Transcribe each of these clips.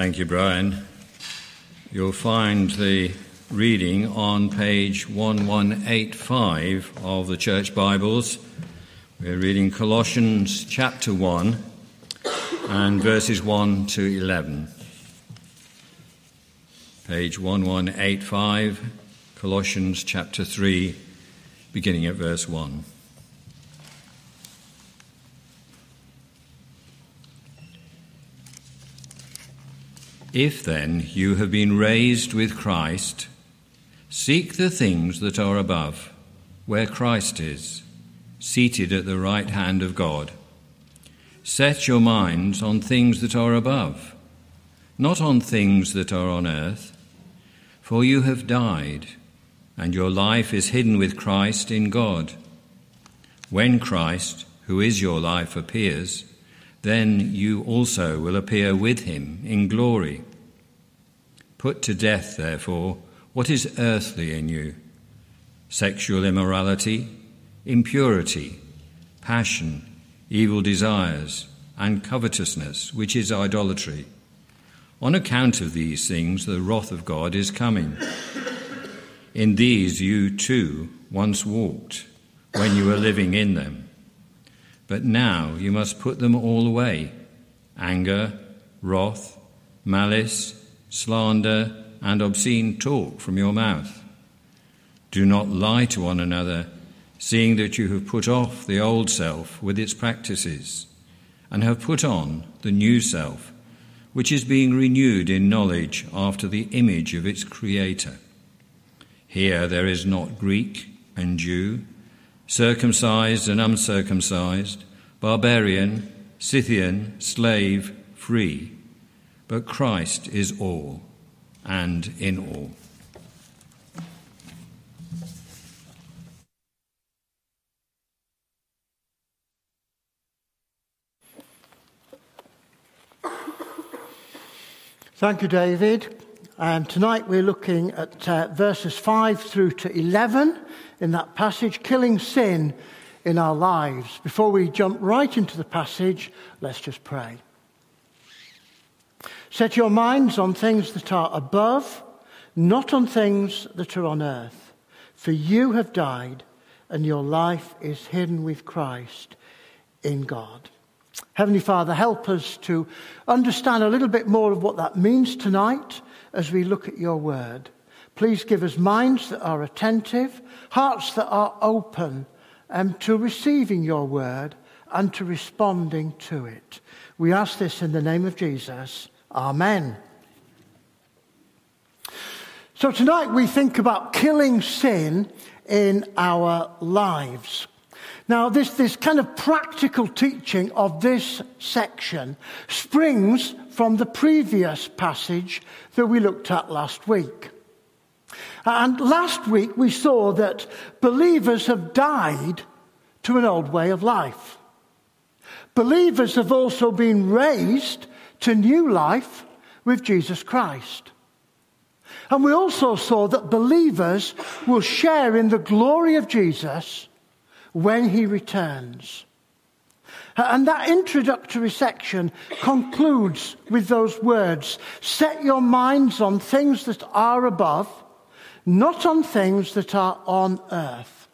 Thank you, Brian. You'll find the reading on page 1185 of the Church Bibles. We're reading Colossians chapter 1 and verses 1 to 11. Page 1185, Colossians chapter 3, beginning at verse 1. If then you have been raised with Christ, seek the things that are above, where Christ is, seated at the right hand of God. Set your minds on things that are above, not on things that are on earth. For you have died, and your life is hidden with Christ in God. When Christ, who is your life, appears, then you also will appear with him in glory. Put to death, therefore, what is earthly in you: sexual immorality, impurity, passion, evil desires, and covetousness, which is idolatry. On account of these things, the wrath of God is coming. In these you too once walked, when you were living in them. But now you must put them all away: anger, wrath, malice, slander, and obscene talk from your mouth. Do not lie to one another, seeing that you have put off the old self with its practices, and have put on the new self, which is being renewed in knowledge after the image of its Creator. Here there is not Greek and Jew, circumcised and uncircumcised, barbarian, Scythian, slave, free, but Christ is all and in all. Thank you, David. And tonight we're looking at verses 5 through to 11 in that passage, killing sin in our lives. Before we jump right into the passage, let's just pray. Set your minds on things that are above, not on things that are on earth. For you have died, and your life is hidden with Christ in God. Heavenly Father, help us to understand a little bit more of what that means tonight as we look at your word. Please give us minds that are attentive, hearts that are open to receiving your word and to responding to it. We ask this in the name of Jesus. Amen. So tonight we think about killing sin in our lives. Now, this kind of practical teaching of this section springs from the previous passage that we looked at last week. And last week we saw that believers have died to an old way of life. Believers have also been raised to new life with Jesus Christ. And we also saw that believers will share in the glory of Jesus when he returns. And that introductory section concludes with those words: set your minds on things that are above, not on things that are on earth.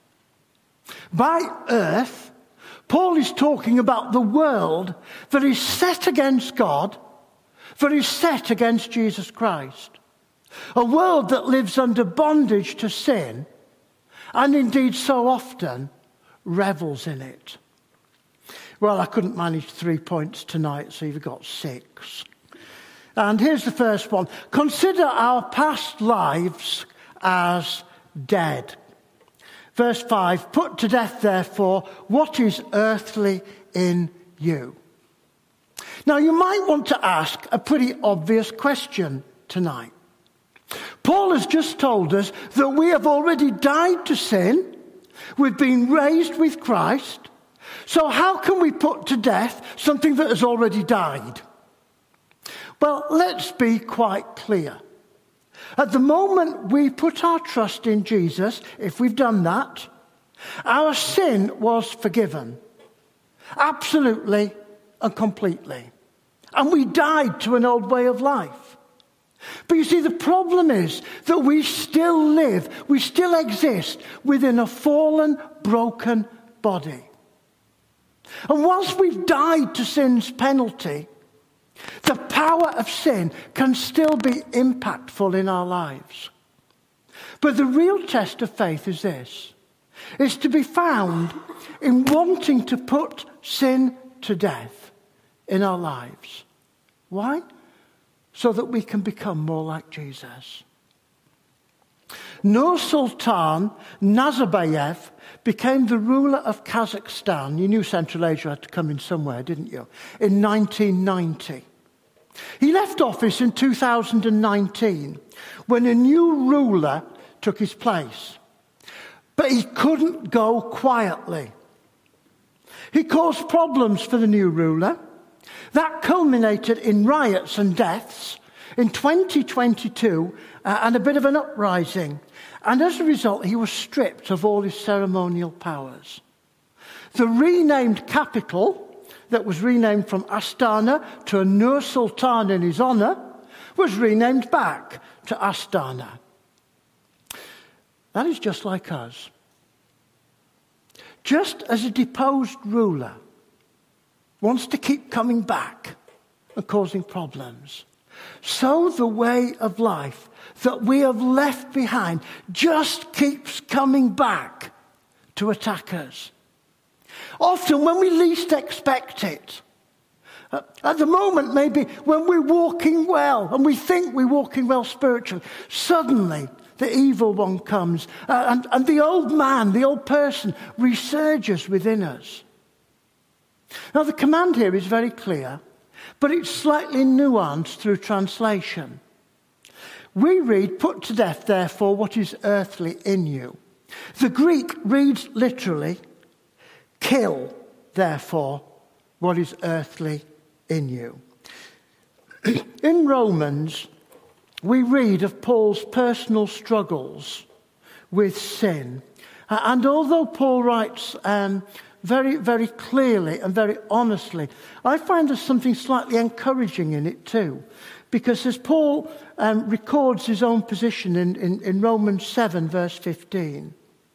By earth, Paul is talking about the world that is set against God, that is set against Jesus Christ. A world that lives under bondage to sin, and indeed so often revels in it. Well, I couldn't manage 3 points tonight, so you've got 6. And here's the first one. Consider our past lives as dead. Verse 5, put to death, therefore, what is earthly in you. Now, you might want to ask a pretty obvious question tonight. Paul has just told us that we have already died to sin. We've been raised with Christ. So how can we put to death something that has already died? Well, let's be quite clear. At the moment we put our trust in Jesus, if we've done that, our sin was forgiven. Absolutely and completely. And we died to an old way of life. But you see, the problem is that we still exist within a fallen, broken body. And whilst we've died to sin's penalty, the power of sin can still be impactful in our lives. But the real test of faith is this. It's to be found in wanting to put sin to death in our lives. Why? So that we can become more like Jesus. Nur-Sultan Nazarbayev became the ruler of Kazakhstan. You knew Central Asia had to come in somewhere, didn't you? In 1990. He left office in 2019 when a new ruler took his place. But he couldn't go quietly. He caused problems for the new ruler. That culminated in riots and deaths in 2022 and a bit of an uprising. And as a result, he was stripped of all his ceremonial powers. The renamed capital, that was renamed from Astana to Nur-Sultan in his honor, was renamed back to Astana. That is just like us. Just as a deposed ruler wants to keep coming back and causing problems, so the way of life that we have left behind just keeps coming back to attack us. Often when we least expect it. At the moment, maybe when we're walking well and we think we're walking well spiritually, suddenly the evil one comes and the old man, the old person resurges within us. Now the command here is very clear, but it's slightly nuanced through translation. We read, "Put to death, therefore, what is earthly in you." The Greek reads literally, "Kill, therefore, what is earthly in you." In Romans, we read of Paul's personal struggles with sin. And although Paul writes very, very clearly and very honestly, I find there's something slightly encouraging in it too. Because as Paul records his own position in Romans 7, verse 15,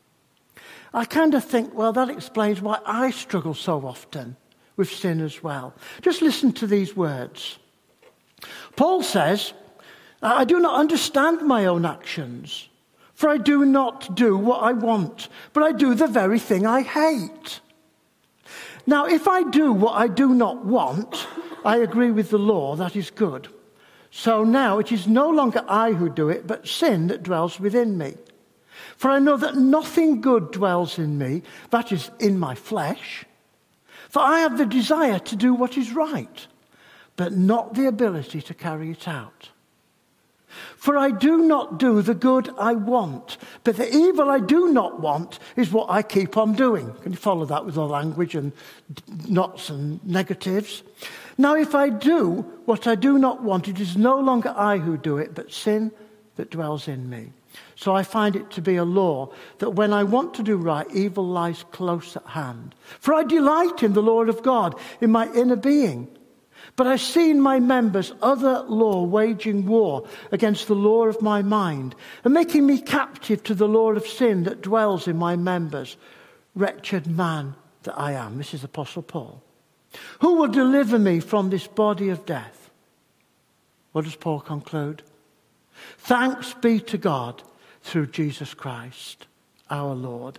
I kind of think, well, that explains why I struggle so often with sin as well. Just listen to these words. Paul says, "I do not understand my own actions, for I do not do what I want, but I do the very thing I hate. Now, if I do what I do not want, I agree with the law, that is good. So now it is no longer I who do it, but sin that dwells within me. For I know that nothing good dwells in me, that is, in my flesh. For I have the desire to do what is right, but not the ability to carry it out. For I do not do the good I want, but the evil I do not want is what I keep on doing." Can you follow that with the language and nots and negatives? "Now if I do what I do not want, it is no longer I who do it, but sin that dwells in me. So I find it to be a law that when I want to do right, evil lies close at hand. For I delight in the law of God in my inner being. But I see in my members other law waging war against the law of my mind and making me captive to the law of sin that dwells in my members. Wretched man that I am." This is Apostle Paul. "Who will deliver me from this body of death?" What does Paul conclude? "Thanks be to God through Jesus Christ, our Lord.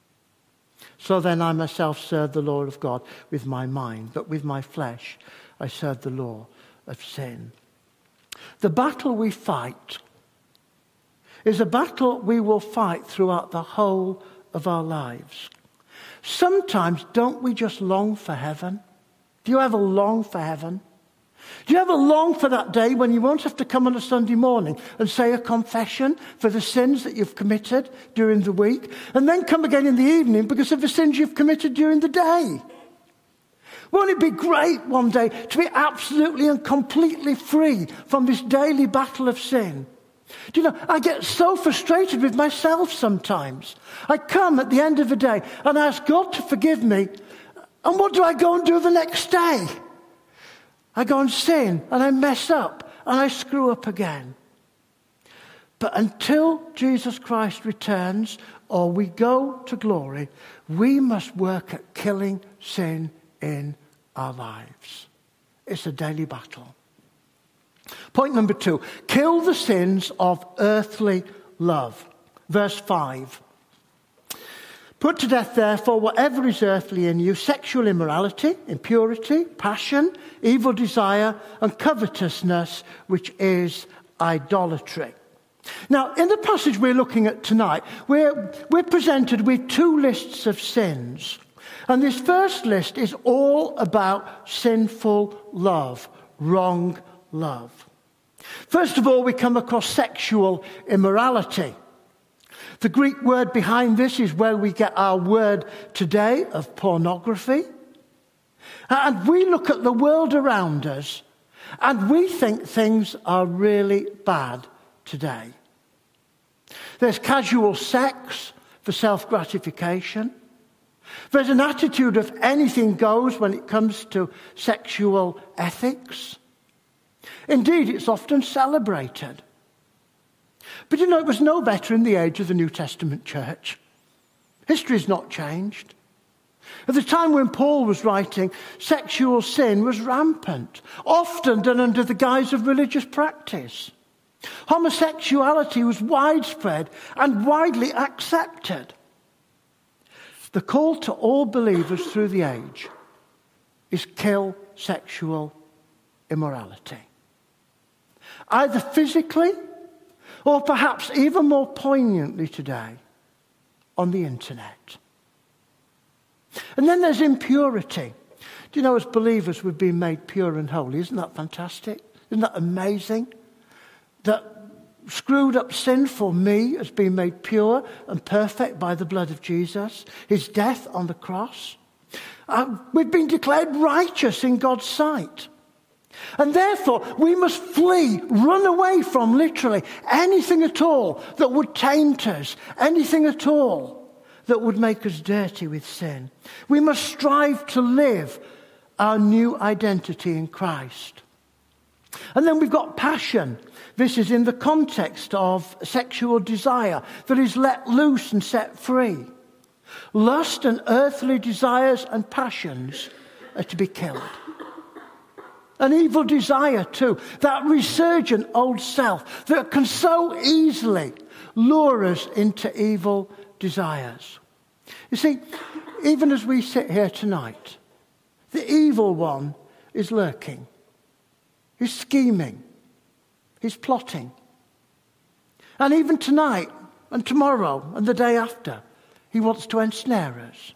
So then I myself serve the law of God with my mind, but with my flesh I serve the law of sin." The battle we fight is a battle we will fight throughout the whole of our lives. Sometimes don't we just long for heaven? Do you ever long for heaven? Do you ever long for that day when you won't have to come on a Sunday morning and say a confession for the sins that you've committed during the week, and then come again in the evening because of the sins you've committed during the day? Won't it be great one day to be absolutely and completely free from this daily battle of sin? Do you know, I get so frustrated with myself sometimes. I come at the end of the day and ask God to forgive me, and what do I go and do the next day? I go and sin, and I mess up, and I screw up again. But until Jesus Christ returns or we go to glory, we must work at killing sin in our lives. It's a daily battle. Point number 2, kill the sins of earthly love. Verse 5. Put to death, therefore, whatever is earthly in you: sexual immorality, impurity, passion, evil desire, and covetousness, which is idolatry. Now, in the passage we're looking at tonight, we're presented with 2 lists of sins. And this first list is all about sinful love, wrong love. First of all, we come across sexual immorality. The Greek word behind this is where we get our word today of pornography. And we look at the world around us and we think things are really bad today. There's casual sex for self-gratification. There's an attitude of anything goes when it comes to sexual ethics. Indeed, it's often celebrated. But it was no better in the age of the New Testament church. History's not changed. At the time when Paul was writing, sexual sin was rampant, often done under the guise of religious practice. Homosexuality was widespread and widely accepted. The call to all believers through the age is kill sexual immorality. Either physically or perhaps even more poignantly today on the internet. And then there's impurity. Do you know, as believers we've been made pure and holy? Isn't that fantastic? Isn't that amazing? That screwed up sinful me has been made pure and perfect by the blood of Jesus, his death on the cross. We've been declared righteous in God's sight. And therefore, we must flee, run away from literally anything at all that would taint us, anything at all that would make us dirty with sin. We must strive to live our new identity in Christ. And then we've got passion. This is in the context of sexual desire that is let loose and set free. Lust and earthly desires and passions are to be killed. An evil desire too, that resurgent old self that can so easily lure us into evil desires. You see, even as we sit here tonight, the evil one is lurking. He's scheming. He's plotting. And even tonight and tomorrow and the day after, he wants to ensnare us.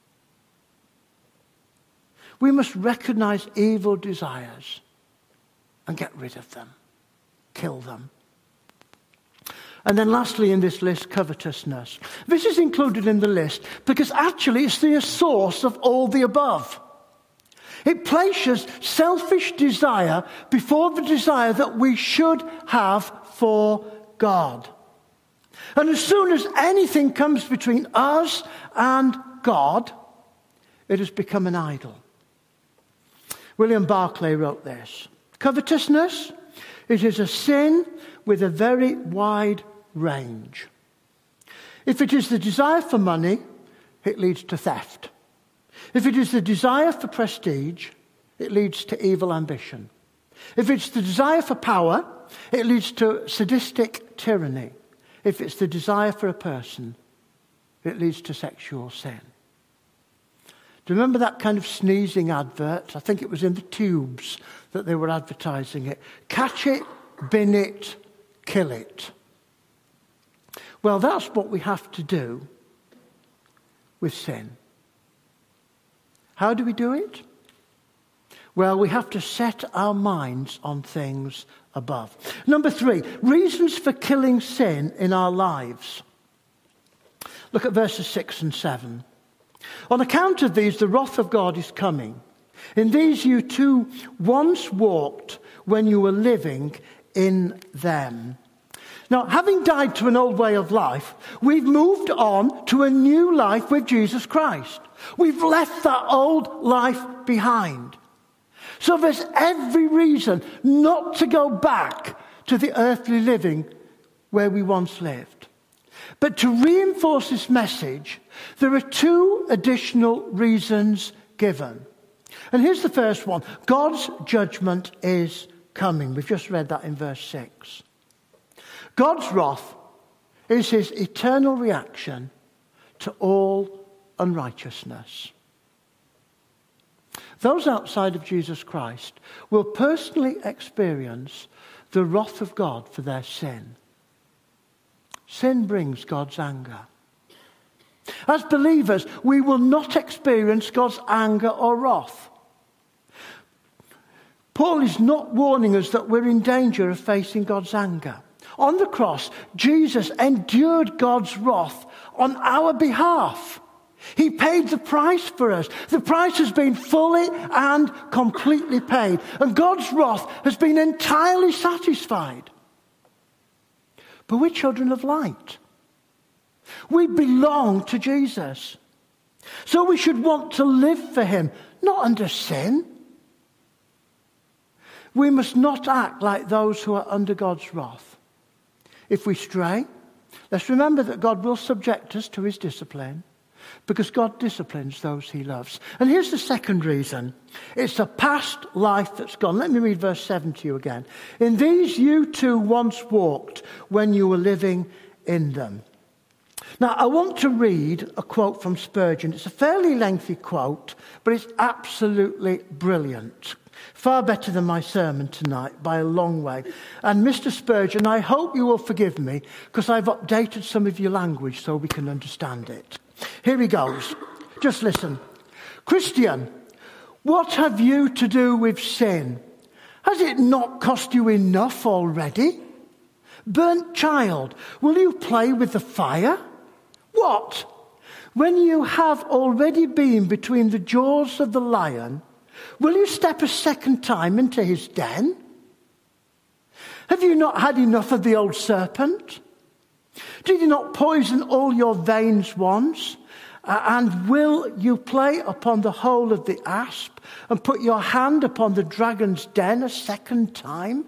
We must recognize evil desires and get rid of them. Kill them. And then lastly in this list, covetousness. This is included in the list because actually it's the source of all the above. It places selfish desire before the desire that we should have for God. And as soon as anything comes between us and God, it has become an idol. William Barclay wrote this: covetousness, it is a sin with a very wide range. If it is the desire for money, it leads to theft. If it is the desire for prestige, it leads to evil ambition. If it's the desire for power, it leads to sadistic tyranny. If it's the desire for a person, it leads to sexual sin. Do you remember that kind of sneezing advert? I think it was in the Tubes that they were advertising it. Catch it, bin it, kill it. Well, that's what we have to do with sin. How do we do it? Well, we have to set our minds on things above. Number 3, reasons for killing sin in our lives. Look at verses 6 and 7. On account of these, the wrath of God is coming. In these you too once walked when you were living in them. Now, having died to an old way of life, we've moved on to a new life with Jesus Christ. We've left that old life behind. So there's every reason not to go back to the earthly living where we once lived. But to reinforce this message, there are two additional reasons given. And here's the first one. God's judgment is coming. We've just read that in verse 6. God's wrath is his eternal reaction to all unrighteousness. Those outside of Jesus Christ will personally experience the wrath of God for their sin. Sin brings God's anger. As believers, we will not experience God's anger or wrath. Paul is not warning us that we're in danger of facing God's anger. On the cross, Jesus endured God's wrath on our behalf. He paid the price for us. The price has been fully and completely paid. And God's wrath has been entirely satisfied. But we're children of light. We belong to Jesus. So we should want to live for him, not under sin. We must not act like those who are under God's wrath. If we stray, let's remember that God will subject us to his discipline, because God disciplines those he loves. And here's the second reason. It's a past life that's gone. Let me read verse 7 to you again. In these you too once walked when you were living in them. Now, I want to read a quote from Spurgeon. It's a fairly lengthy quote, but it's absolutely brilliant. Far better than my sermon tonight by a long way. And Mr. Spurgeon, I hope you will forgive me because I've updated some of your language so we can understand it. Here he goes. Just listen. Christian, what have you to do with sin? Has it not cost you enough already? Burnt child, will you play with the fire? What? When you have already been between the jaws of the lion, will you step a second time into his den? Have you not had enough of the old serpent? Did you not poison all your veins once? And will you play upon the hole of the asp and put your hand upon the dragon's den a second time?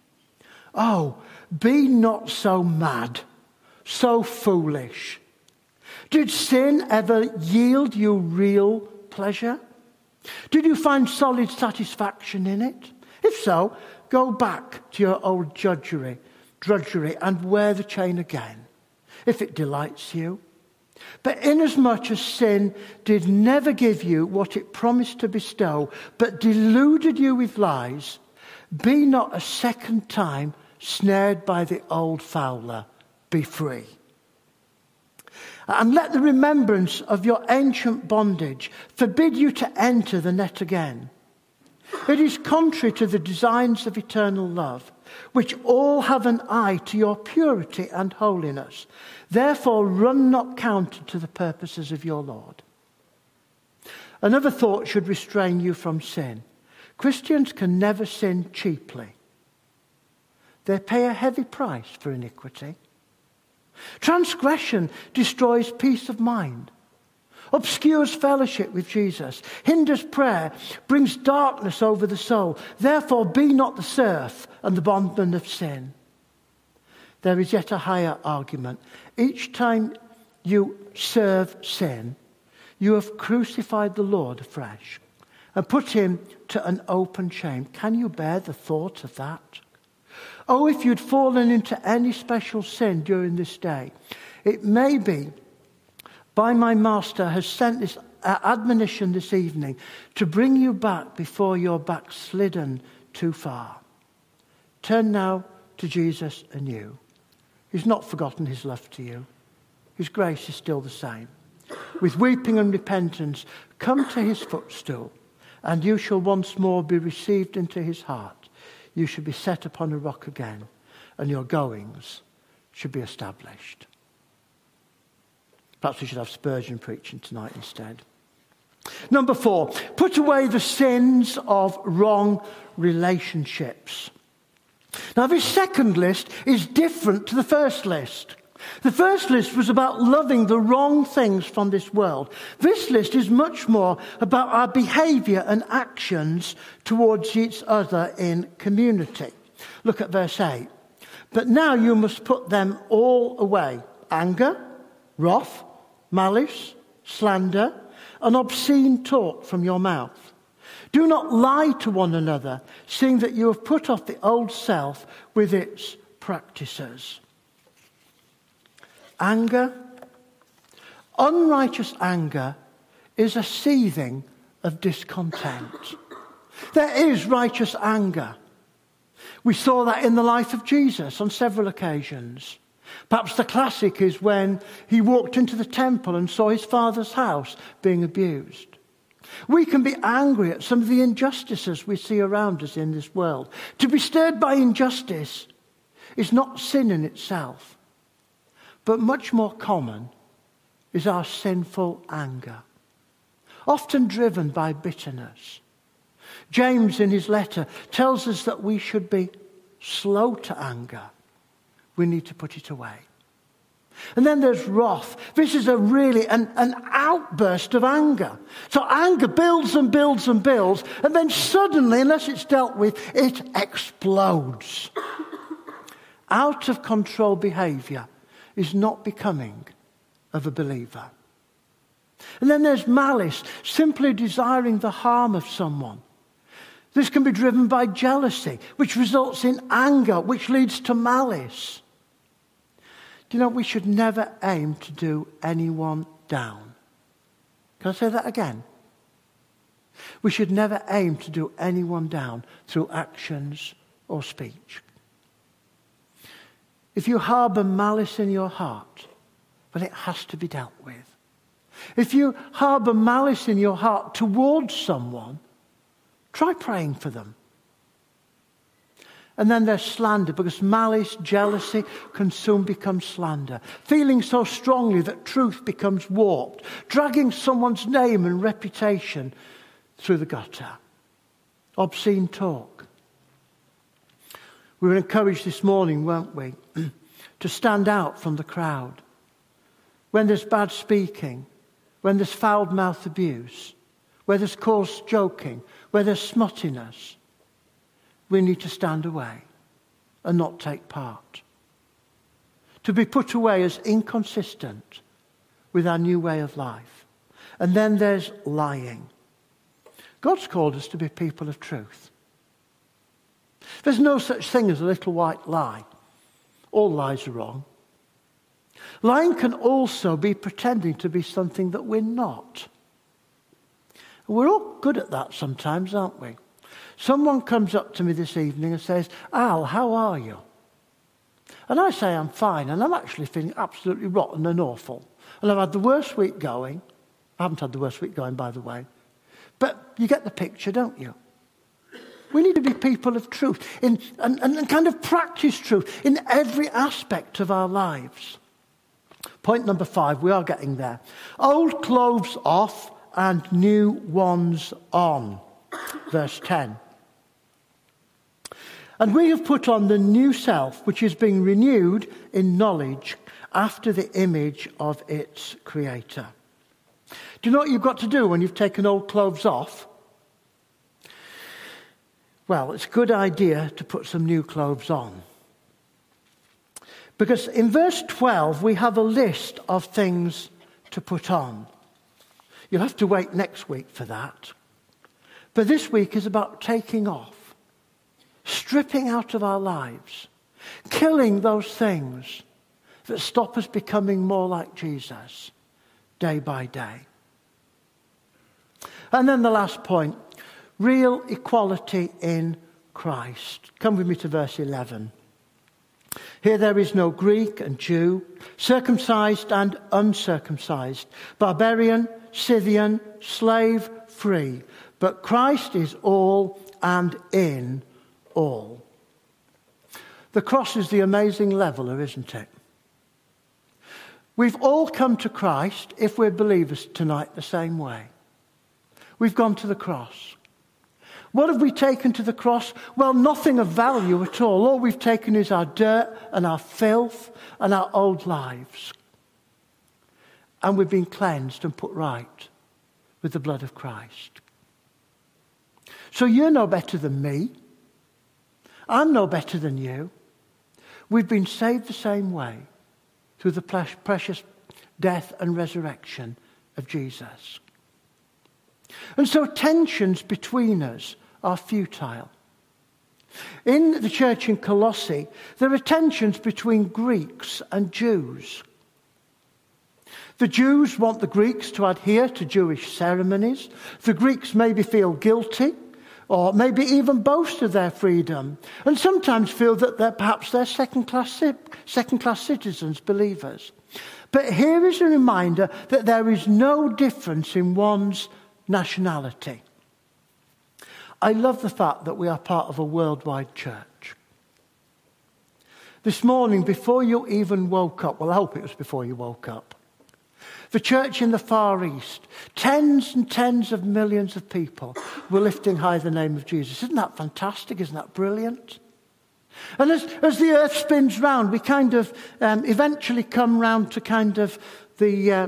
Oh, be not so mad, so foolish. Did sin ever yield you real pleasure? Did you find solid satisfaction in it? If so, go back to your old drudgery and wear the chain again, if it delights you. But inasmuch as sin did never give you what it promised to bestow, but deluded you with lies, be not a second time snared by the old fowler. Be free. And let the remembrance of your ancient bondage forbid you to enter the net again. It is contrary to the designs of eternal love, which all have an eye to your purity and holiness. Therefore, run not counter to the purposes of your Lord. Another thought should restrain you from sin. Christians can never sin cheaply. They pay a heavy price for iniquity. Transgression destroys peace of mind, obscures fellowship with Jesus, hinders prayer, brings darkness over the soul. Therefore, be not the serf and the bondman of sin. There is yet a higher argument. Each time you serve sin, you have crucified the Lord afresh and put him to an open shame. Can you bear the thought of that? Oh, if you'd fallen into any special sin during this day, it may be by my master has sent this admonition this evening to bring you back before you're backslidden too far. Turn now to Jesus anew. He's not forgotten his love to you. His grace is still the same. With weeping and repentance, come to his footstool, and you shall once more be received into his heart. You should be set upon a rock again, and your goings should be established. Perhaps we should have Spurgeon preaching tonight instead. Number 4, put away the sins of wrong relationships. Now, this second list is different to the first list. The first list was about loving the wrong things from this world. This list is much more about our behavior and actions towards each other in community. Look at verse 8. But now you must put them all away: anger, wrath, malice, slander, and obscene talk from your mouth. Do not lie to one another, seeing that you have put off the old self with its practices. Anger, unrighteous anger, is a seething of discontent. There is righteous anger. We saw that in the life of Jesus on several occasions. Perhaps the classic is when he walked into the temple and saw his Father's house being abused. We can be angry at some of the injustices we see around us in this world. To be stirred by injustice is not sin in itself, but much more common is our sinful anger, often driven by bitterness. James, in his letter, tells us that we should be slow to anger. We need to put it away. And then there's wrath. This is an outburst of anger. So anger builds and builds and builds, and then suddenly, unless it's dealt with, it explodes. Out of control behavior is not becoming of a believer. And then there's malice, simply desiring the harm of someone. This can be driven by jealousy, which results in anger, which leads to malice. Do you know, we should never aim to do anyone down. Can I say that again? We should never aim to do anyone down through actions or speech. If you harbour malice in your heart, well, it has to be dealt with. If you harbour malice in your heart towards someone, try praying for them. And then there's slander, because malice, jealousy can soon become slander. Feeling so strongly that truth becomes warped, dragging someone's name and reputation through the gutter. Obscene talk. We were encouraged this morning, weren't we, to stand out from the crowd. When there's bad speaking, when there's foul-mouthed abuse, where there's coarse joking, where there's smuttiness, we need to stand away and not take part. To be put away as inconsistent with our new way of life. And then there's lying. God's called us to be people of truth. There's no such thing as a little white lie. All lies are wrong. Lying can also be pretending to be something that we're not. We're all good at that sometimes, aren't we? Someone comes up to me this evening and says, "Al, how are you?" And I say I'm fine, and I'm actually feeling absolutely rotten and awful. And I've had the worst week going. I haven't had the worst week going, by the way. But you get the picture, don't you? We need to be people of truth and kind of practice truth in every aspect of our lives. Point number 5, we are getting there. Old clothes off and new ones on. Verse 10. And we have put on the new self, which is being renewed in knowledge after the image of its creator. Do you know what you've got to do when you've taken old clothes off? Well, it's a good idea to put some new clothes on. Because in verse 12, we have a list of things to put on. You'll have to wait next week for that. But this week is about taking off, stripping out of our lives, killing those things that stop us becoming more like Jesus day by day. And then the last point, real equality in Christ. Come with me to verse 11. Here there is no Greek and Jew, circumcised and uncircumcised, barbarian, Scythian, slave, free, but Christ is all and in all. The cross is the amazing leveler, isn't it? We've all come to Christ, if we're believers tonight, the same way. We've gone to the cross. What have we taken to the cross? Well, nothing of value at all. All we've taken is our dirt and our filth and our old lives. And we've been cleansed and put right with the blood of Christ. So you're no better than me. I'm no better than you. We've been saved the same way through the precious death and resurrection of Jesus. And so tensions between us are futile. In the church in Colossae, there are tensions between Greeks and Jews. The Jews want the Greeks to adhere to Jewish ceremonies. The Greeks maybe feel guilty or maybe even boast of their freedom and sometimes feel that perhaps they're second-class citizens, believers. But here is a reminder that there is no difference in one's nationality. I love the fact that we are part of a worldwide church. This morning, before you even woke up, well, I hope it was before you woke up, the church in the Far East, tens and tens of millions of people were lifting high the name of Jesus. Isn't that fantastic? Isn't that brilliant? And as the earth spins round, we kind of eventually come round to kind of the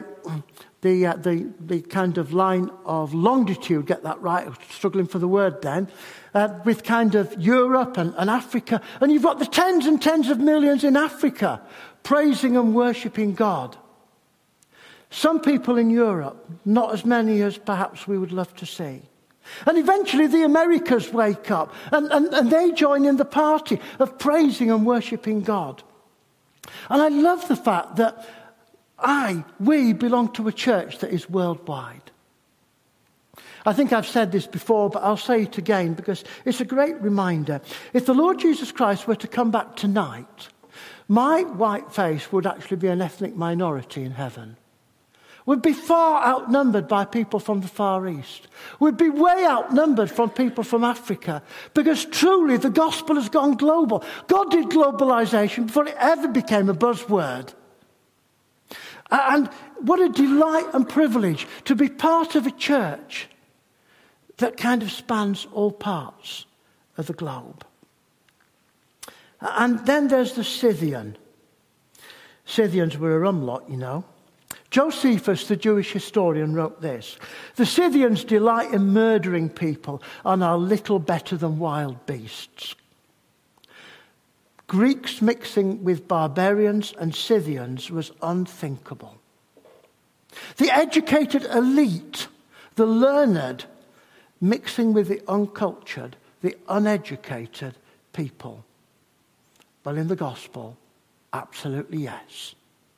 kind of line of longitude, get that right, I was struggling for the word then, with kind of Europe and Africa. And you've got the tens and tens of millions in Africa praising and worshipping God. Some people in Europe, not as many as perhaps we would love to see. And eventually the Americas wake up and they join in the party of praising and worshipping God. And I love the fact that we belong to a church that is worldwide. I think I've said this before, but I'll say it again because it's a great reminder. If the Lord Jesus Christ were to come back tonight, my white face would actually be an ethnic minority in heaven. We'd be far outnumbered by people from the Far East. We'd be way outnumbered from people from Africa because truly the gospel has gone global. God did globalization before it ever became a buzzword. And what a delight and privilege to be part of a church that kind of spans all parts of the globe. And then there's the Scythian. Scythians were a rum lot, you know. Josephus, the Jewish historian, wrote this: "The Scythians delight in murdering people and are little better than wild beasts." Greeks mixing with barbarians and Scythians was unthinkable. The educated elite, the learned, mixing with the uncultured, the uneducated people. Well, in the gospel, absolutely yes.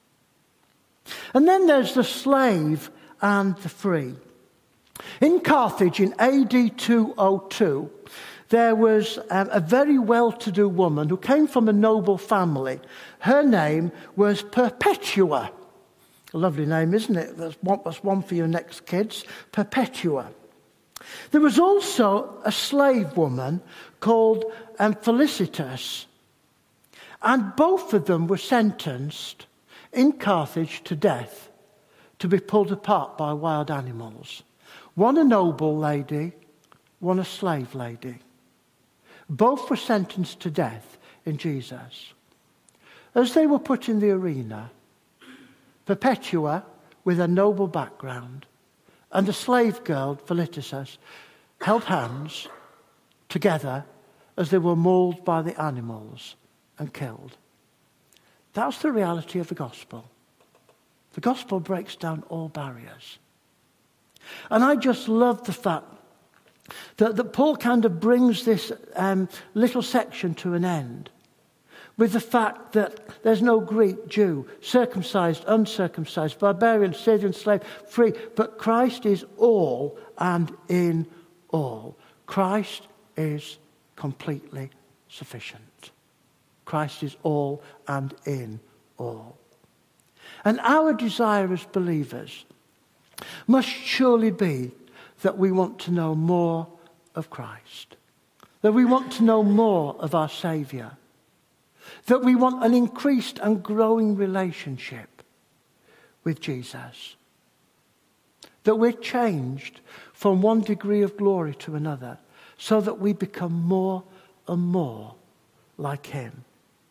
And then there's the slave and the free. In Carthage in AD 202, there was a very well-to-do woman who came from a noble family. Her name was Perpetua. A lovely name, isn't it? That's one for your next kids. Perpetua. There was also a slave woman called Felicitas. And both of them were sentenced in Carthage to death, to be pulled apart by wild animals. One a noble lady, one a slave lady. Both were sentenced to death in Jesus. As they were put in the arena, Perpetua, with a noble background, and the slave girl, Felicitas, held hands together as they were mauled by the animals and killed. That's the reality of the gospel. The gospel breaks down all barriers. And I just love the fact that Paul kind of brings this little section to an end with the fact that there's no Greek, Jew, circumcised, uncircumcised, barbarian, Scythian, slave, free, but Christ is all and in all. Christ is completely sufficient. Christ is all and in all. And our desire as believers must surely be that we want to know more of Christ, that we want to know more of our Saviour, that we want an increased and growing relationship with Jesus, that we're changed from one degree of glory to another so that we become more and more like Him.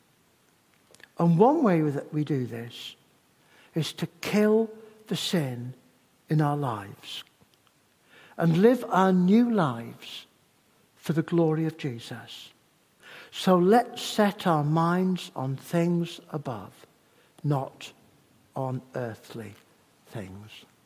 And one way that we do this is to kill the sin in our lives and live our new lives for the glory of Jesus. So let's set our minds on things above, not on earthly things.